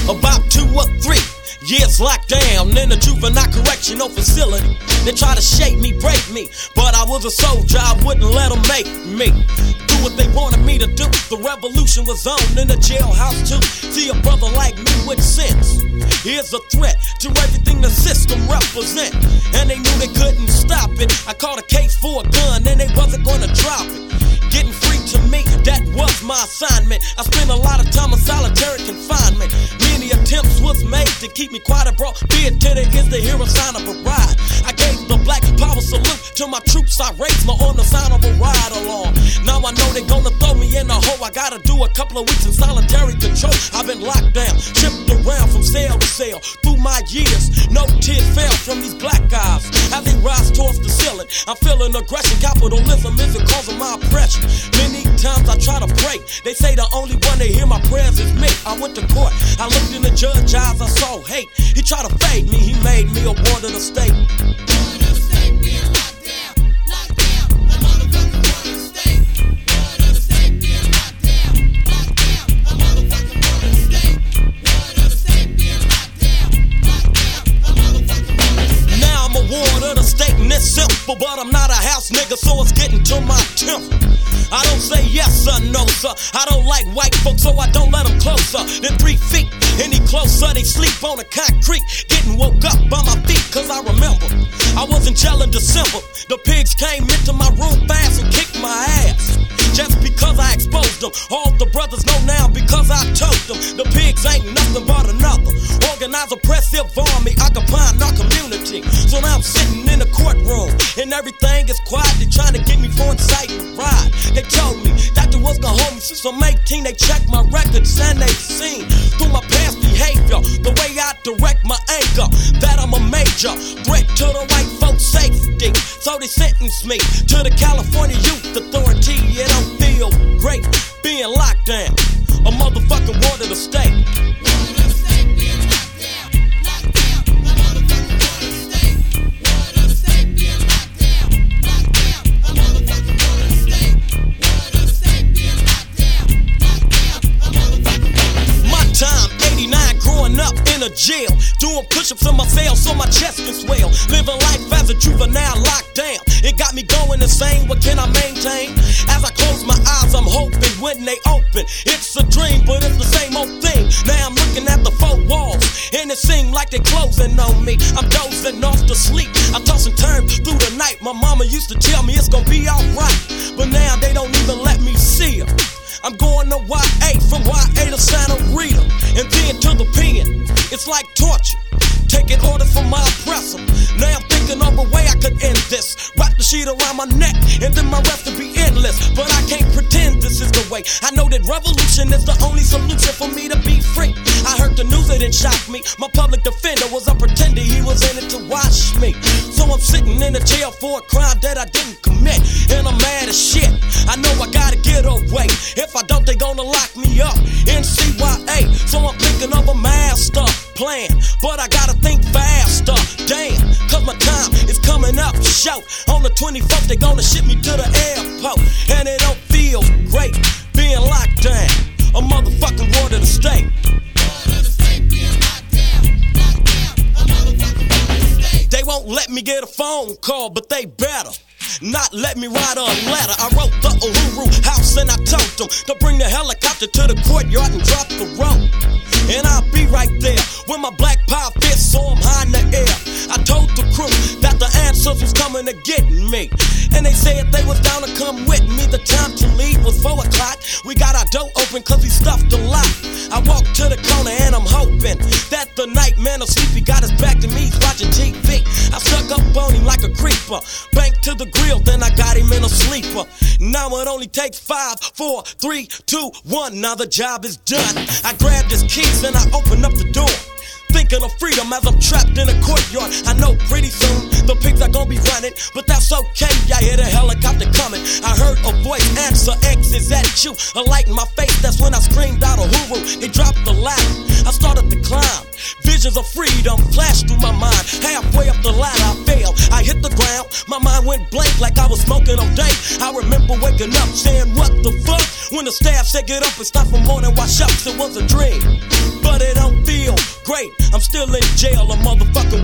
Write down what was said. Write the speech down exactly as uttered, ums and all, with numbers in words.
About two or three years locked down in a juvenile correctional facility. They try to shape me, break me, but I was a soldier, I wouldn't let them make me do what they wanted me to do. The revolution was on in the jailhouse too. See a brother like me with sense. Here's a threat to everything the system represent, and they knew they couldn't stop it. I caught a case for a gun and they wasn't gonna drop it. Getting free to me, that was my assignment. I spent a lot of time in solitary confinement. Many attempts was made to keep me quiet and brought fear to the ears to hear a sign of a ride. I gave the black power salute to my troops. I raised my on the sign of a ride along. Now I know they gonna throw me in a hole. I gotta do a couple of weeks in solitary control. I've been locked down, shipped around from cell to cell. Through my years, no tears fell from these black eyes as they rise towards the ceiling. I'm feeling aggression, capitalism isn't causing my oppression. Many times I try to pray. They say the only one that hear my prayers is me. I went to court, I looked in the judge's eyes, I saw hate. He tried to fade me, he made me a ward of the state. Simple, but I'm not a house nigga, so it's getting to my temple. I don't say yes or no, sir. I don't like white folks, so I don't let them closer than three feet. Any closer, they sleep on the concrete. Getting woke up by my feet, cause I remember I was in jail in December. The pigs came into my room fast and kicked my ass. Just because I exposed them. All the brothers know now because I told them. The pigs ain't nothing but another organized oppressive army occupying our community. So now I'm sitting in the courtroom and everything is quiet. They trying to get me for inciting a ride. They told me that they was gonna hold me since I'm eighteen. They checked my records and they seen through my past behavior, the way I direct my anger, that I'm a major threat to the white folks' safety. So they sentenced me to the California Youth Authority. It don't feel great being locked down, a motherfucking ward of the state. Up in a jail, doing push-ups in my cell so my chest can swell. Living life as a juvenile locked down, it got me going insane. What can I maintain? As I close my eyes, I'm hoping when they open, it's a dream, but it's the same old thing. Now I'm looking at the four walls, and it seems like they're closing on me. I'm dozing off to sleep, I toss and turn through the night. My mama used to tell me it's gonna be alright, but now they don't even let me see her. I'm going to Y A, from Y A to Santa Rita, and then to the pen. It's like torture, taking orders from my oppressor. Now I'm thinking of a way I could end this. Wrap the sheet around my neck, and then my rest will be endless. But I can't pretend this is the way. I know that revolution is the only solution for me to be free. I heard the news, it didn't shock me. My public defender was a pretender, he was in it to watch me. So I'm sitting in a jail for a crime that I didn't commit, and I'm mad as shit. I know I gotta get away. If I don't, they gonna lock me up in C Y A. So I'm thinking of a master plan, but I gotta think faster. Damn, cause my time is coming up short. On the twenty-fourth, they gonna ship me to the airport, and it don't feel great being locked down, a motherfucking ward of the state. They won't let me get a phone call, but they better not let me write a letter. I wrote the Uhuru House and I told them to bring the helicopter to the courtyard and drop the rope. And I'll be right there with my black power fist so I'm high in the air. I told the crew that the answers was coming to get me, and they said they was down to come with me. The time to leave was four o'clock. We got our door open cause we stuffed a lot. I walked to the corner and I'm hoping that the nightman of sleepy got his back to me. He's watching T V. I stuck up on him like a creeper. Banked to the grill, then I got him in a sleeper. Now it only takes five, four, three, two, one. Now the job is done. I grabbed his keys and I opened up the door, thinking of freedom as I'm trapped in a courtyard. I know pretty soon the pigs are gonna be running, but that's okay. I hear the helicopter coming. I heard a voice answer, X, is that you? A light in my face, that's when I screamed out Uhuru. They dropped the ladder, I started to climb. Visions of freedom flashed through my mind. Halfway up the ladder I fell, I hit the ground. My mind went blank like I was smoking all day. I remember waking up saying what the fuck, when the staff said get up and stop for morning wash ups. It was a dream, but it don't feel great. I'm still in jail, a motherfucking